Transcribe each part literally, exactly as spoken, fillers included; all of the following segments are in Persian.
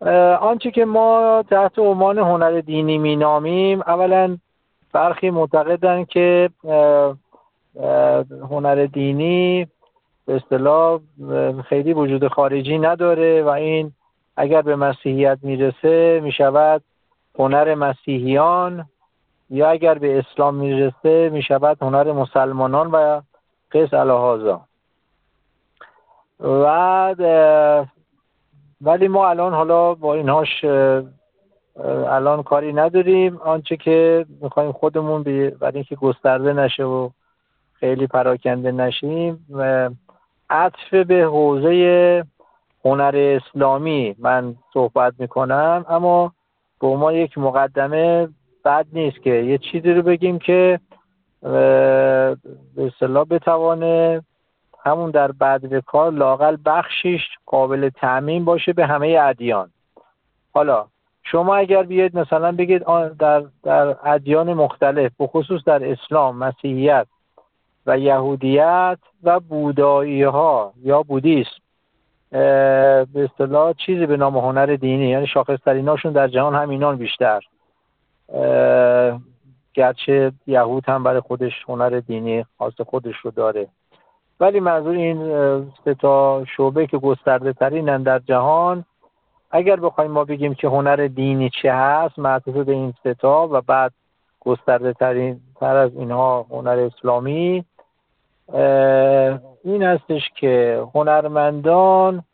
آنچه که ما تحت عنوان هنر دینی مینامیم، اولا برخی معتقدند که اه، اه، هنر دینی به اصطلاح خیلی وجود خارجی نداره و این اگر به مسیحیت میرسه میشود هنر مسیحیان، یا اگر به اسلام میرسه میشود هنر مسلمانان و قیس الهازا. و ولی ما الان حالا با اینهاش الان کاری نداریم. آنچه که میخوایم خودمون برای اینکه گسترده نشه و خیلی پراکنده نشیم، عطف به حوزه هنر اسلامی من صحبت میکنم، اما به عنوان یک مقدمه بد نیست که یه چیزی رو بگیم که به اصطلاح بتوانه همون در بعد کار لااقل بخشیش قابل تعمیم باشه به همه ادیان. حالا شما اگر بیاید مثلا بگید در در ادیان مختلف، به خصوص در اسلام، مسیحیت و یهودیت و بودایی ها یا بودیسم به اصطلاح چیزی به نام هنر دینی، یعنی شاخص‌تریناشون در جهان همینان بیشتر، گرچه یهود هم برای خودش هنر دینی خاص خودش رو داره، ولی منظور این سه تا شعبه که گسترده ترینن در جهان، اگر بخوایم ما بگیم که هنر دینی چه هست، معطوف به این سه تا و بعد گسترده ترین تر از اینها هنر اسلامی، این هستش که هنرمندان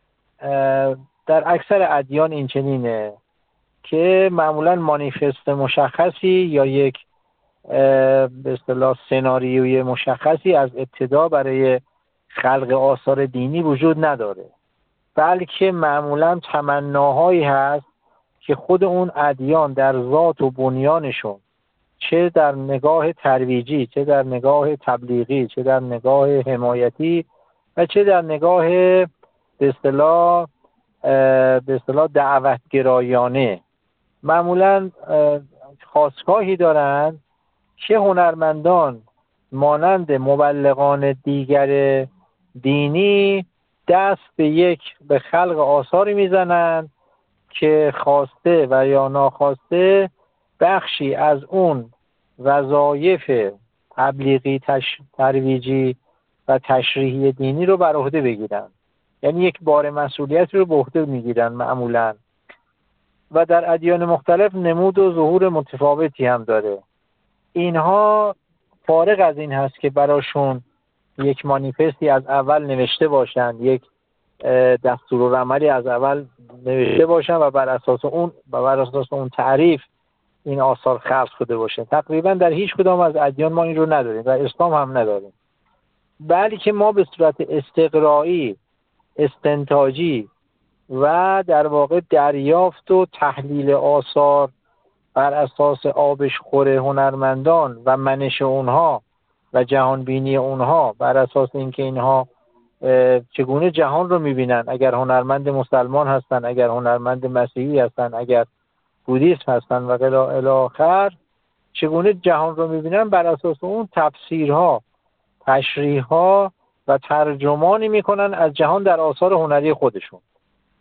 در اکثر ادیان این چنینه که معمولا مانیفست مشخصی یا یک به اصطلاح سناریوی مشخصی از ابتدا برای خلق آثار دینی وجود نداره، بلکه معمولا تمناهایی هست که خود اون ادیان در ذات و بنیانشون، چه در نگاه ترویجی، چه در نگاه تبلیغی، چه در نگاه حمایتی و چه در نگاه به اصطلاح به اصطلاح دعوتگرایانه، معمولا خاستگاهی دارند که هنرمندان مانند مبلغان دیگر دینی دست به یک به خلق آثاری میزنند که خواسته و یا ناخواسته بخشی از اون وظایف تبلیغی، تش... ترویجی و تشریحی دینی رو بر عهده بگیرن، یعنی یک بار مسئولیت رو به عهده میگیرن معمولا. و در ادیان مختلف نمود و ظهور متفاوتی هم داره. اینها فارغ از این هست که براشون یک مانیفستی از اول نوشته باشن، یک دستورالعملی از اول نوشته باشن و بر اساس اون و بر اساس اون تعریف این آثار خلق شده باشه. تقریبا در هیچ کدام از ادیان ما این رو نداریم و اسلام هم نداریم، بلکه ما به صورت استقرایی، استنتاجی و در واقع دریافت و تحلیل آثار بر اساس آبشخور هنرمندان و منش اونها و جهانبینی اونها، بر اساس اینکه اینها چگونه جهان رو میبینن، اگر هنرمند مسلمان هستن، اگر هنرمند مسیحی هستن، اگر بودیسم هستن و الی آخر، چگونه جهان رو میبینن، بر اساس اون تفسیرها، تشریحها و ترجمانی میکنن از جهان در آثار هنری خودشون.